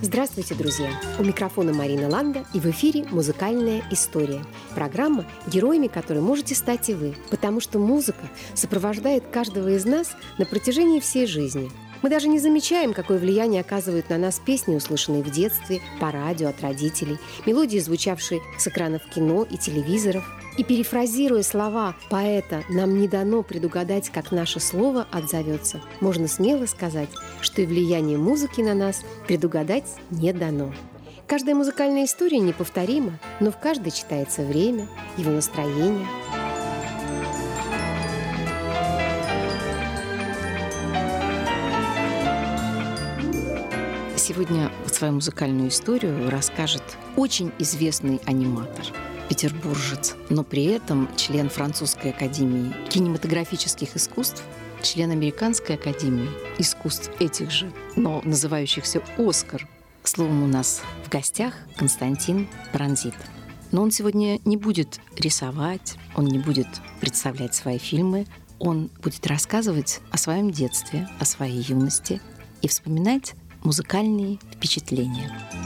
Здравствуйте, друзья! У микрофона Марина Ланда, и в эфире «Музыкальная история». Программа, героями которой можете стать и вы, потому что музыка сопровождает каждого из нас на протяжении всей жизни. Мы даже не замечаем, какое влияние оказывают на нас песни, услышанные в детстве, по радио, от родителей, мелодии, звучавшие с экранов кино и телевизоров. И перефразируя слова поэта «нам не дано предугадать, как наше слово отзовется», можно смело сказать, что и влияние музыки на нас предугадать не дано. Каждая музыкальная история неповторима, но в каждой читается время, его настроение. Сегодня свою музыкальную историю расскажет очень известный аниматор, петербуржец, но при этом член Французской академии кинематографических искусств, член Американской академии искусств этих же, но называющихся «Оскар». Словом, у нас в гостях Константин Бронзит. Но он сегодня не будет рисовать, он не будет представлять свои фильмы, он будет рассказывать о своем детстве, о своей юности и вспоминать музыкальные впечатления.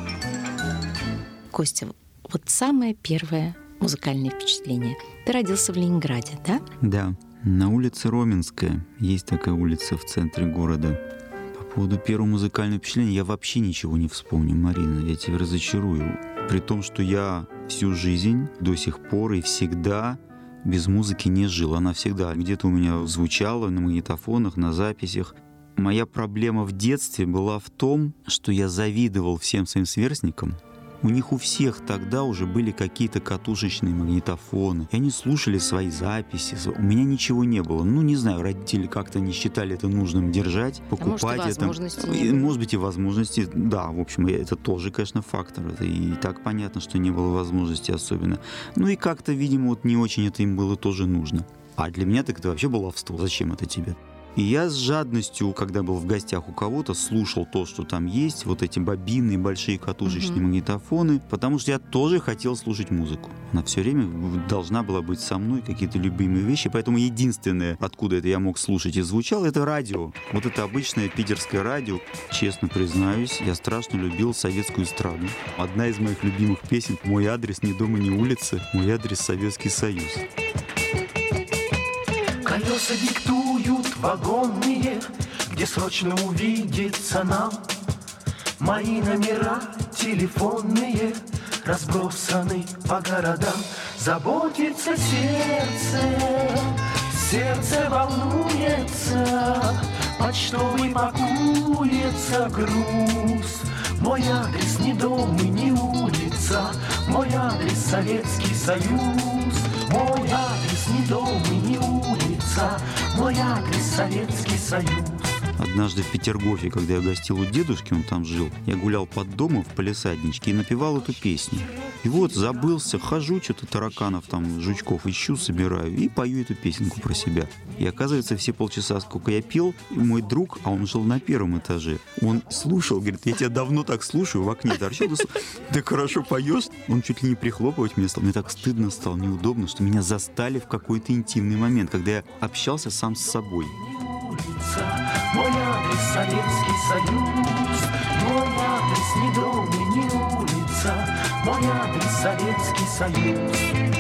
Костя, вот самое первое музыкальное впечатление. Ты родился в Ленинграде, да? Да, на улице Роменская. Есть такая улица в центре города. По поводу первого музыкального впечатления я вообще ничего не вспомню, Марина. Я тебя разочарую. При том, что я всю жизнь до сих пор и всегда без музыки не жил. Она всегда где-то у меня звучала на магнитофонах, на записях. Моя проблема в детстве была в том, что я завидовал всем своим сверстникам. У них у всех тогда уже были какие-то катушечные магнитофоны, и они слушали свои записи. У меня ничего не было. Ну, не знаю, родители как-то не считали это нужным держать, покупать это. Может быть, и возможности. Да, в общем, это тоже, конечно, фактор. Это и так понятно, что не было возможности особенно. Ну и как-то, видимо, вот не очень это им было тоже нужно. А для меня так это вообще баловство. Зачем это тебе? И я с жадностью, когда был в гостях у кого-то, слушал то, что там есть, вот эти бобины, большие катушечные магнитофоны, потому что я тоже хотел слушать музыку. Она все время должна была быть со мной, какие-то любимые вещи, поэтому единственное, откуда это я мог слушать и звучало, это радио. Вот это обычное питерское радио. Честно признаюсь, я страшно любил советскую эстраду. Одна из моих любимых песен «Мой адрес ни дома, ни улица, мой адрес Советский Союз». Колеса диктуют вагонные, где срочно увидеться нам. Мои номера телефонные разбросаны по городам. Заботится сердце, сердце волнуется, почтовый пакуется груз. Мой адрес не дом и не улица, мой адрес Советский Союз. Мой адрес не дом и не улица, мой адрес Советский Союз. Однажды в Петергофе, когда я гостил у дедушки, он там жил, я гулял под домом в палисадничке и напевал эту песню. И вот забылся, хожу, что-то тараканов там, жучков ищу, собираю и пою эту песенку про себя. И оказывается, все полчаса, сколько я пел, мой друг, а он жил на первом этаже, он слушал, говорит, я тебя давно так слушаю, в окне торчал, ты хорошо поешь. Он чуть ли не прихлопывать мне стал. Мне так стыдно стало, неудобно, что меня застали в какой-то интимный момент, когда я общался сам с собой. Мой адрес Советский Союз, мой адрес не дом и не улица, мой адрес Советский Союз.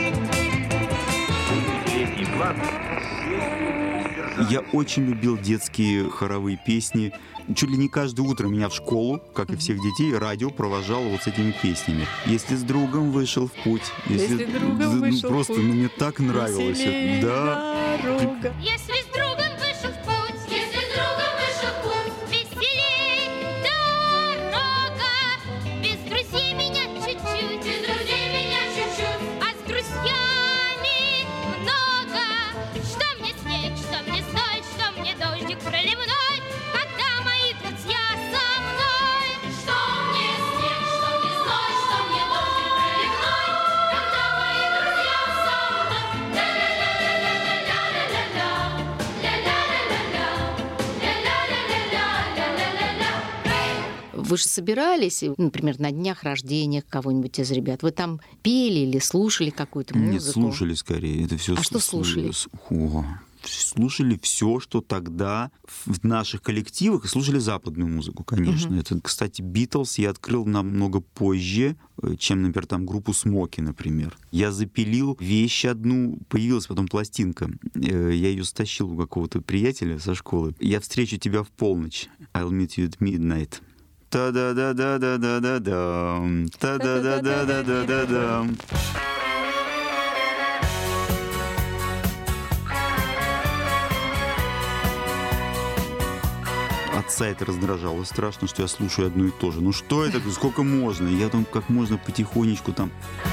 Я очень любил детские хоровые песни. Чуть ли не каждое утро меня в школу, как и всех детей, радио провожало вот с этими песнями. Если с другом вышел в путь, если другом вышел просто, в путь, мне так нравилось. Да. Если с другом вышел в путь, если с другом вышел в путь, веселей дорога. Без друзей меня чуть-чуть, без друзей меня чуть-чуть, а с друзьями много. Что мне снег, что мне стой, что мне дождик проливной, когда мои друзья со мной. Что мне снег, что мне стой, что мне дождик проливной, когда мои друзья со мной. Вы же собирались, например, на днях рождения кого-нибудь из ребят. Вы там пели или слушали какую-то музыку? Нет, слушали скорее. Это все что слушали? слушали все, что тогда в наших коллективах, и слушали западную музыку, конечно. Это, кстати, Битлз я открыл намного позже, чем, например, там группу Смоки, например. Я запилил вещь одну, появилась потом пластинка. Я ее стащил у какого-то приятеля со школы. «Я встречу тебя в полночь». I'll meet you at midnight. Та-да-да-да-да-да-да-дам. Та-да-да-да-да-да-да-дам. Отца это раздражало страшно, что я слушаю одно и то же. Ну что это? Сколько можно? Я там как можно потихонечку там...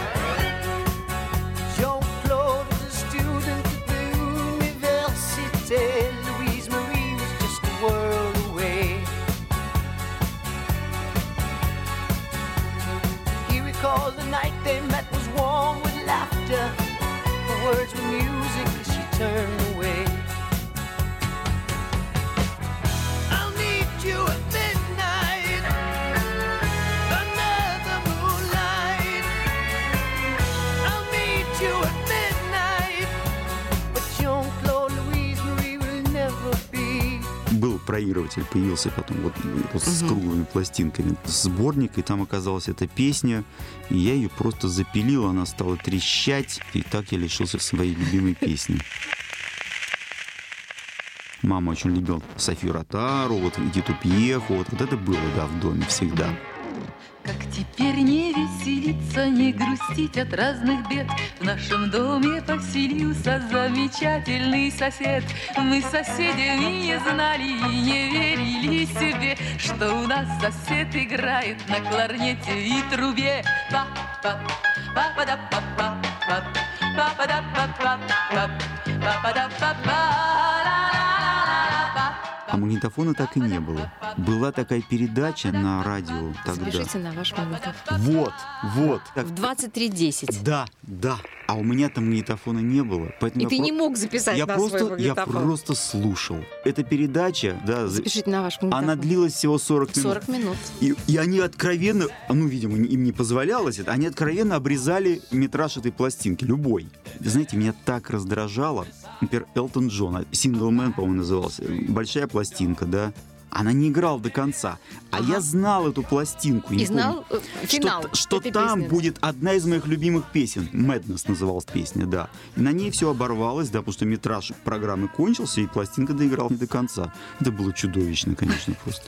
Был проигрыватель, появился потом вот с круглыми пластинками. Сборник, и там оказалась эта песня, и я ее просто запилил, она стала трещать, и так я лишился своей любимой песни. Мама очень любила Софию Ротару, вот Эдиту Пьеху, вот это было, да, в доме всегда. Как теперь не веселиться, не грустить от разных бед? В нашем доме поселился замечательный сосед. Мы с соседями не знали и не верили себе, что у нас сосед играет на кларнете и трубе. А магнитофона так и не было. Была такая передача на радио тогда. Запишите на ваш магнитофон. Вот. В 23:10. Да. А у меня там магнитофона не было. И ты не мог записать на свой магнитофон. Я просто слушал. Эта передача, да, запишите на ваш магнитофон. Она длилась всего 40 минут. 40 минут. И они откровенно, ну, видимо, им не позволялось это, они откровенно обрезали метраж этой пластинки, любой. Знаете, меня так раздражало. Например, Элтон Джон, «Single Man», по-моему, назывался. Большая пластинка, да. Она не играла до конца. А я знал эту пластинку. И знал финал. Что там песни будет одна из моих любимых песен. «Madness» называлась песня, да. И на ней все оборвалось, да, потому что метраж программы кончился, и пластинка доиграла не до конца. Это было чудовищно, конечно, просто.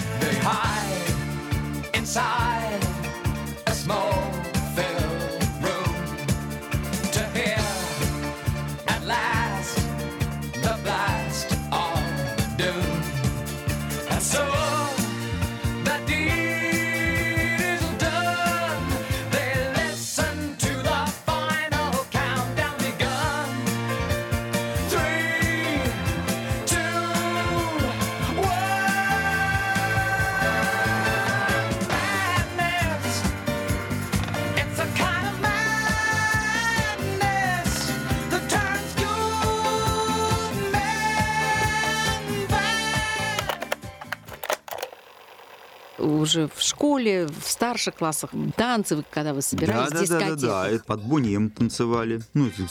Уже в школе, в старших классах, танцы, когда вы собирались, дискотеки. Да. Это под Бонни М танцевали.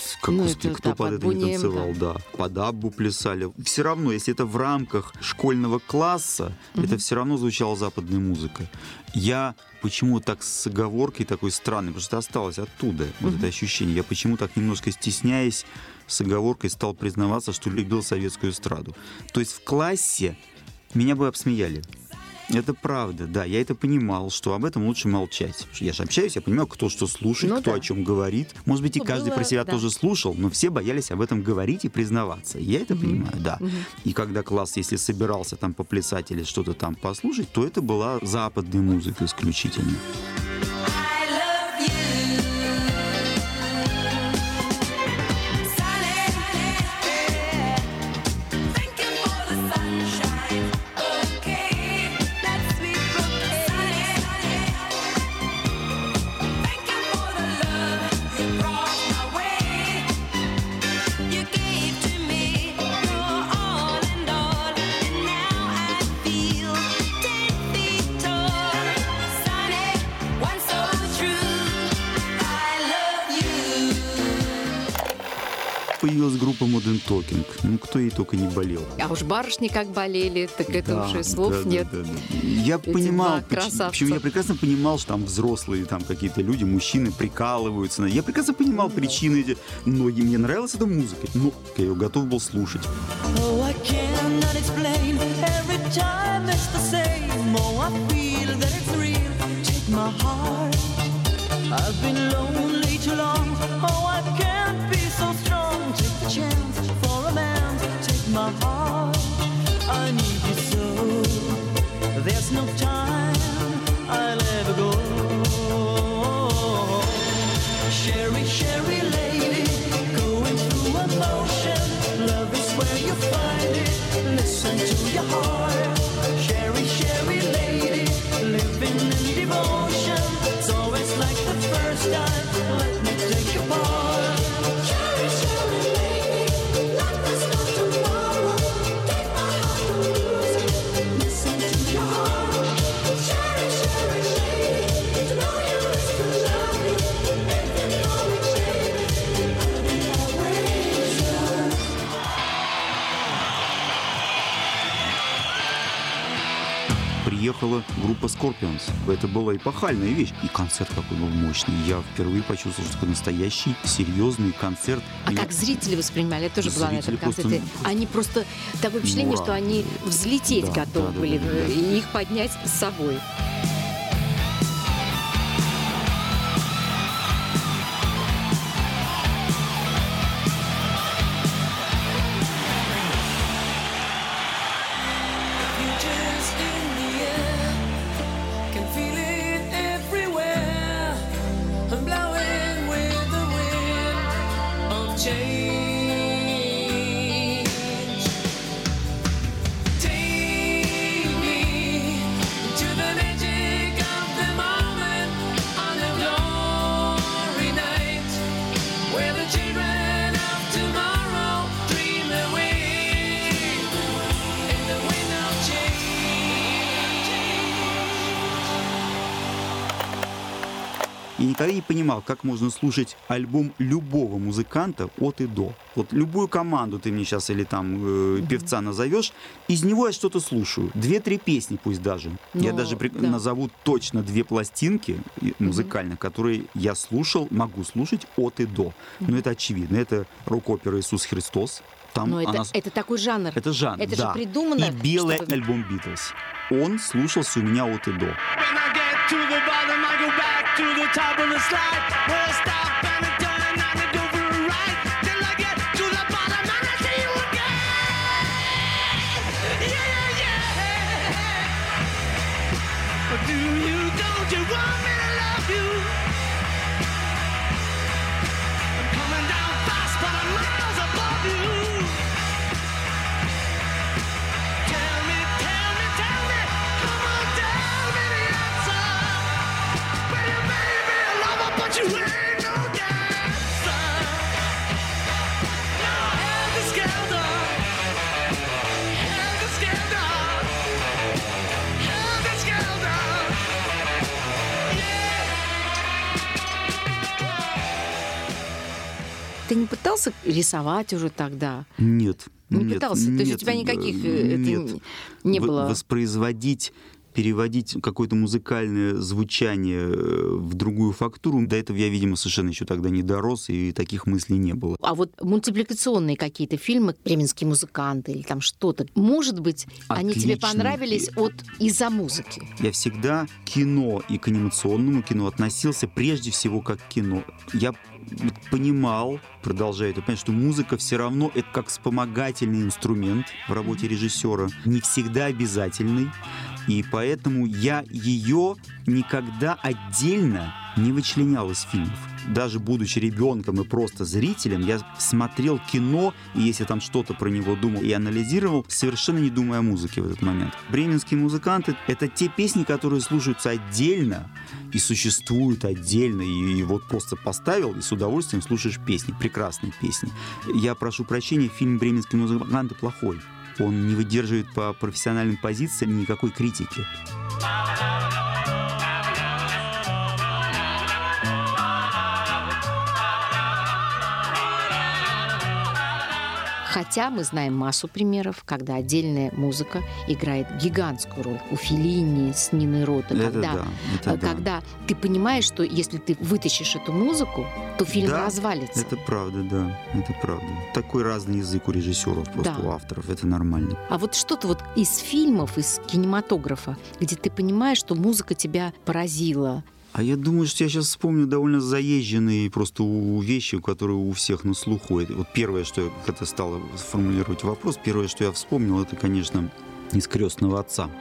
Кто под это не танцевал, да. Под Аббу плясали. Все равно, если это в рамках школьного класса, это все равно звучала западная музыка. Я почему так с оговоркой такой странной, потому что это осталось оттуда, вот это ощущение. Я почему так немножко стесняясь, с оговоркой стал признаваться, что любил советскую эстраду. То есть в классе меня бы обсмеяли. Это правда, да, я это понимал, что об этом лучше молчать. Я же общаюсь, я понимаю, кто что слушает, кто о чем говорит. Может быть, и каждый про себя тоже слушал, но все боялись об этом говорить и признаваться. Я это понимаю, да. И когда класс, если собирался там поплясать или что-то там послушать, то это была западная музыка исключительно. Why появилась группа Modern Talking. Ну, кто ей только не болел. А уж барышни как болели, так это Да, уже слов да, нет. да, да. Я Эти понимал, два красавца. причем я прекрасно понимал, что там взрослые там какие-то люди, мужчины прикалываются. Я прекрасно понимал причины эти. Но мне нравилась эта музыка. Ну, я ее готов был слушать. Oh, I cannot explain. Every time it's the same. Oh, I feel that it's real. Take my heart. I've been lonely too long. Oh, I can't be so strong. Take the chance for a man. Take my heart. I need you so. There's no time I'll ever go. Sherry, Sherry lady, going through emotion. Love is where you find it. Listen to your heart. Sherry, Sherry lady, living in devotion. It's always like the first time. Let me take your part. Sherry, Sherry lady, like there's no tomorrow. Take my heart, don't lose it. Listen to your heart. Sherry, Sherry lady, to know you is to love you. If you know it, baby, I'll be always yours. Приехала группа Scorpions. Это была эпохальная вещь. И концерт какой был мощный. Я впервые почувствовал, что такой настоящий, серьезный концерт. А Меня- как зрители воспринимали? Я тоже была на этом Зрители просто- концерте. Они просто... Такое впечатление, Ура. что они взлететь Да, готовы да, были, да, да, да. и их поднять с собой. Futures in the air, can feel it everywhere. I'm blowing with the wind of change. Take me to the magic of the moment on a glory night, where the children of tomorrow dream away. In the wind of change. Я никогда не понимал, как можно слушать альбом любого музыканта от и до. Вот любую команду ты мне сейчас или там певца назовешь, из него я что-то слушаю. 2-3 песни пусть даже. Я Но, даже да. назову точно 2 пластинки музыкальных, которые я слушал, могу слушать от и до. Но это очевидно. Это рок-опера «Иисус Христос». Там Но она... это такой жанр. Это жанр, Это да. же придумано, И белый чтобы- альбом «Битлз». Он слушался у меня от и до. When I get to the bottom, I go back to the top of the slide. Where I stop and I turn and I go for a ride. Till I get to the bottom and I see you again. Yeah, yeah. Do you, don't you want me to love you? I'm coming down fast, but I'm miles above you. Tell me, tell me, tell me, come on, tell me the answer. Well, you may be a lover, but you ain't no dancer. Now helter skelter, helter skelter, helter skelter. Ты не пытался рисовать уже тогда? Нет. Не нет, пытался? То есть у нет, тебя никаких нет. не было? Воспроизводить, переводить какое-то музыкальное звучание в другую фактуру, до этого я, видимо, совершенно еще тогда не дорос, и таких мыслей не было. А вот мультипликационные какие-то фильмы, «Бременские музыканты» или там что-то, может быть, они тебе Отличные. понравились из-за музыки? Я всегда к кино и к анимационному кино относился прежде всего как к кино. Я понимал, продолжаю это понять, что музыка все равно это как вспомогательный инструмент в работе режиссера, не всегда обязательный, и поэтому я ее никогда отдельно не вычленял из фильмов. Даже будучи ребенком и просто зрителем, я смотрел кино, и если там что-то про него думал и анализировал, совершенно не думая о музыке в этот момент. Бременские музыканты — это те песни, которые слушаются отдельно и существуют отдельно, и вот просто поставил, и с удовольствием слушаешь песни, прекрасные песни. Я прошу прощения, фильм «Бременские музыканты» плохой. Он не выдерживает по профессиональным позициям никакой критики. Хотя мы знаем массу примеров, когда отдельная музыка играет гигантскую роль. У Феллини с Ниной Рота. Когда ты понимаешь, что если ты вытащишь эту музыку, то фильм развалится. Это правда, да. Это правда. Такой разный язык у режиссеров, просто у авторов. Это нормально. А вот что-то вот из фильмов, из кинематографа, где ты понимаешь, что музыка тебя поразила. А я думаю, что я сейчас вспомню довольно заезженные просто вещи, которые у всех на слуху. Вот первое, что я, когда стал формулировать вопрос, первое, что я вспомнил, это, конечно, из «Крестного отца».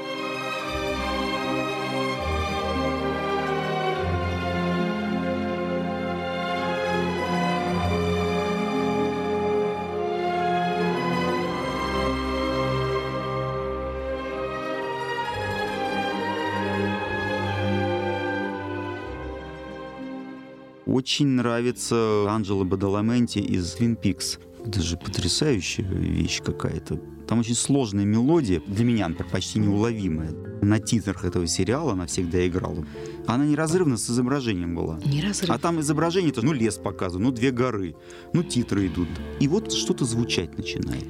Очень нравится Анджело Бадаламенти из «Твин Пикс». Это же потрясающая вещь какая-то. Там очень сложная мелодия, для меня, например, почти неуловимая. На титрах этого сериала она всегда играла. Она неразрывна с изображением была. А там изображение, это, лес показывают, 2 горы, титры идут. И вот что-то звучать начинает.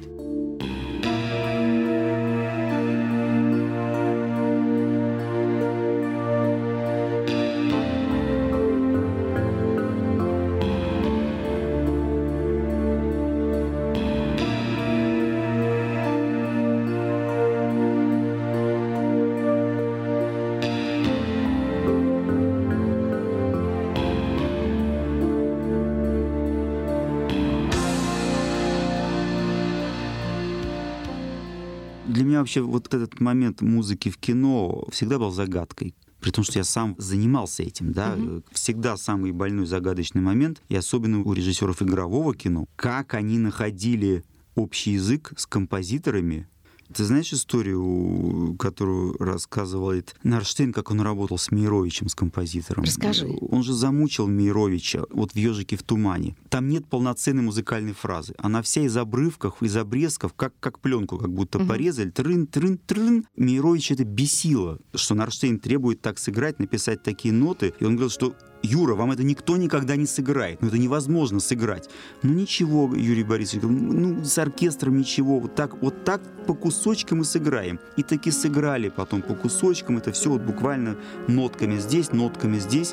Для меня вообще вот этот момент музыки в кино всегда был загадкой. При том, что я сам занимался этим, да, всегда самый больной загадочный момент, и особенно у режиссеров игрового кино, как они находили общий язык с композиторами. Ты знаешь историю, которую рассказывает Нарштейн, как он работал с Мейровичем, с композитором? Расскажи. Он же замучил Мейровича вот в «Ёжике в тумане». Там нет полноценной музыкальной фразы. Она вся из обрывков, из обрезков, как пленку, как будто порезали. Трын-трын-трын. Мейрович это бесило, что Нарштейн требует так сыграть, написать такие ноты. И он говорил, что «Юра, вам это никто никогда не сыграет. Это невозможно сыграть». Ничего, Юрий Борисович, с оркестром ничего. Вот так по кусочкам и сыграем. И таки сыграли потом по кусочкам. Это все вот буквально нотками здесь, нотками здесь.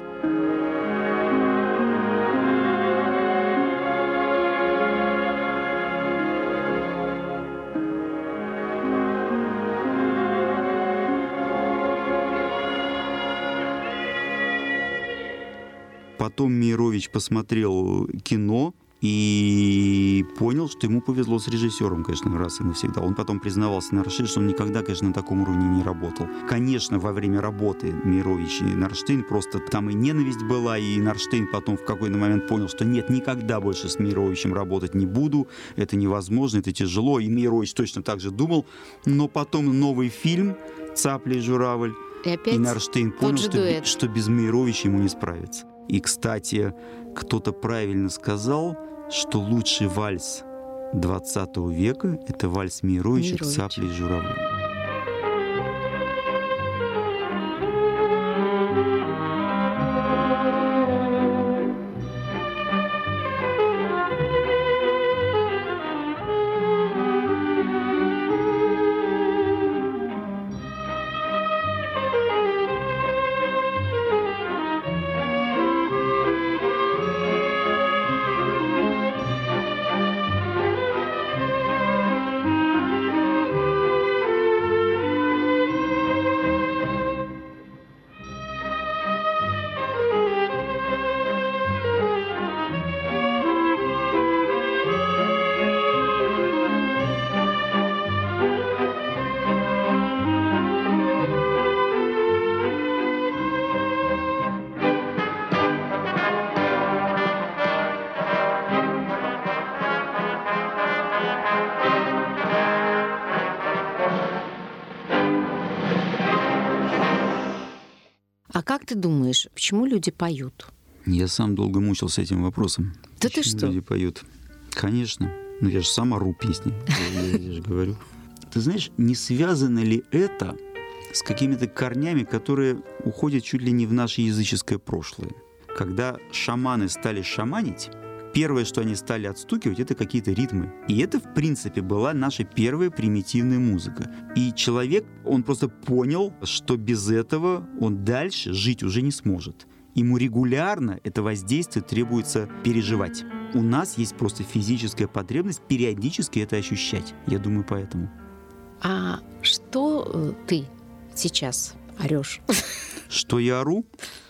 Потом Мейрович посмотрел кино и понял, что ему повезло с режиссером, конечно, раз и навсегда. Он потом признавался Нарштейн, что он никогда, конечно, на таком уровне не работал. Конечно, во время работы Мейрович и Нарштейн просто там и ненависть была, и Нарштейн потом в какой-то момент понял, что нет, никогда больше с Мейровичем работать не буду, это невозможно, это тяжело, и Мейрович точно так же думал. Но потом новый фильм «Цапля и журавль», и Нарштейн понял, что без Мейровича ему не справиться. И, кстати, кто-то правильно сказал, что лучший вальс 20 века — это вальс Мейровича «Цапля и журавль». А как ты думаешь, почему люди поют? Я сам долго мучился этим вопросом. Да ты что? Люди поют. Конечно. Я же сам ору песни. Я же говорю. Ты знаешь, не связано ли это с какими-то корнями, которые уходят чуть ли не в наше языческое прошлое? Когда шаманы стали шаманить, первое, что они стали отстукивать, это какие-то ритмы. И это, в принципе, была наша первая примитивная музыка. И человек, он просто понял, что без этого он дальше жить уже не сможет. Ему регулярно это воздействие требуется переживать. У нас есть просто физическая потребность периодически это ощущать. Я думаю, поэтому. А что ты сейчас орешь? Что я ору?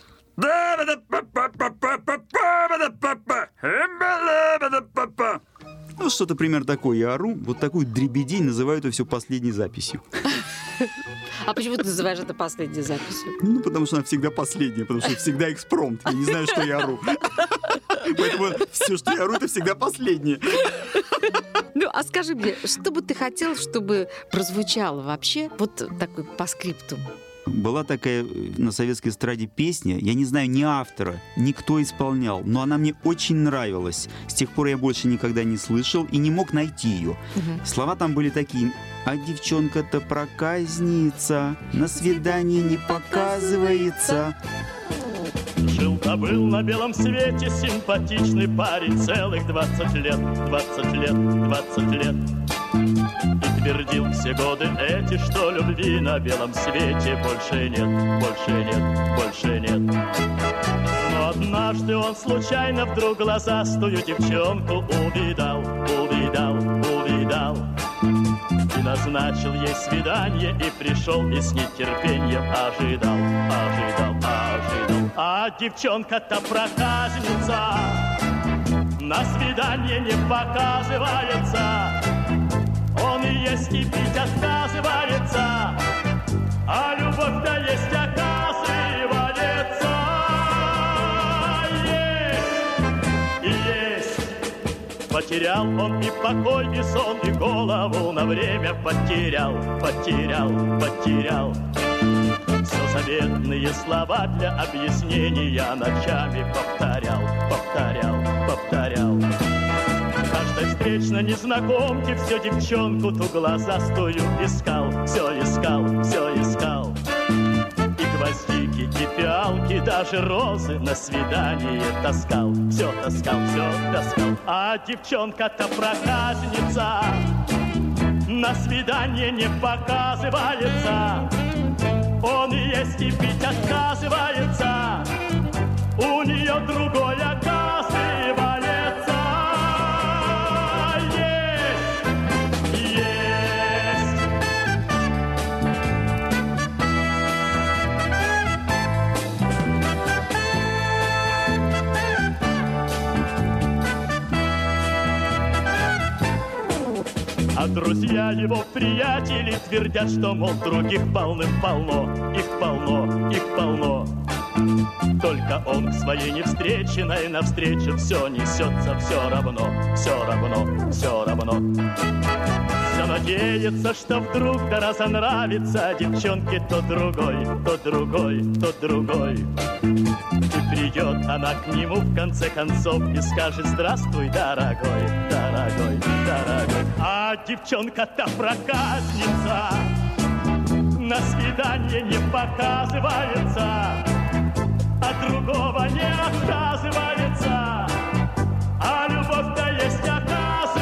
Ну, что-то примерно такое я ору. Вот такую дребедень называю это все последней записью. А почему ты называешь это последней записью? Ну, потому что она всегда последняя, потому что всегда экспромт. Я не знаю, что я ору. Поэтому все, что я ору, это всегда последнее. Ну, а скажи мне, что бы ты хотел, чтобы прозвучало вообще вот такой по скриптуму? Была такая на советской эстраде песня, я не знаю ни автора, ни кто исполнял, но она мне очень нравилась. С тех пор я больше никогда не слышал и не мог найти ее. Слова там были такие: а девчонка-то проказница, на свидание не показывается. Жил-то-был на белом свете симпатичный парень, целых 20 лет, 20 лет, 20 лет. И твердил все годы эти, что любви на белом свете больше нет, больше нет, больше нет. Но однажды он случайно вдруг глазастую девчонку увидал, увидал, увидал. И назначил ей свидание, и пришел, и с нетерпением ожидал, ожидал, ожидал. А девчонка-то проказница, на свидание не показывается. Он и есть, и пить отказывается, а любовь-то есть, оказывается. Есть, и есть. Потерял он и покой, и сон, и голову на время потерял, потерял, потерял. Все заветные слова для объяснения ночами повторял, повторял, повторял. Каждой встречной незнакомке все девчонку ту глазастую искал, все искал, все искал. И гвоздики, и пиалки, даже розы на свидание таскал, все таскал, все таскал. А девчонка-то проказница, на свидание не показывается. Он и есть, и пить отказывается, у нее другой оказывается. А друзья его приятели твердят, что, мол, других полным-полно, их полно, их полно. Только он к своей невстреченной навстречу все несется все равно, все равно, все равно. Все надеется, что вдруг да разонравится девчонке то другой, то другой, то другой. И придет она к нему в конце концов и скажет: здравствуй, дорогой, дорогой, дорогой. А девчонка-то проказница, на свидание не показывается, а другого не отказывается, а любовь-то есть, оказывается.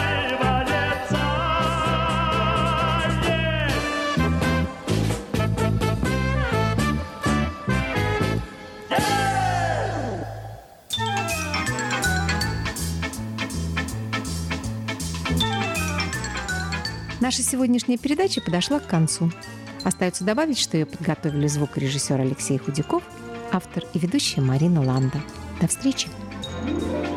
Наша сегодняшняя передача подошла к концу. Остается добавить, что ее подготовили звукорежиссер Алексей Худяков, автор и ведущая Марина Ланда. До встречи!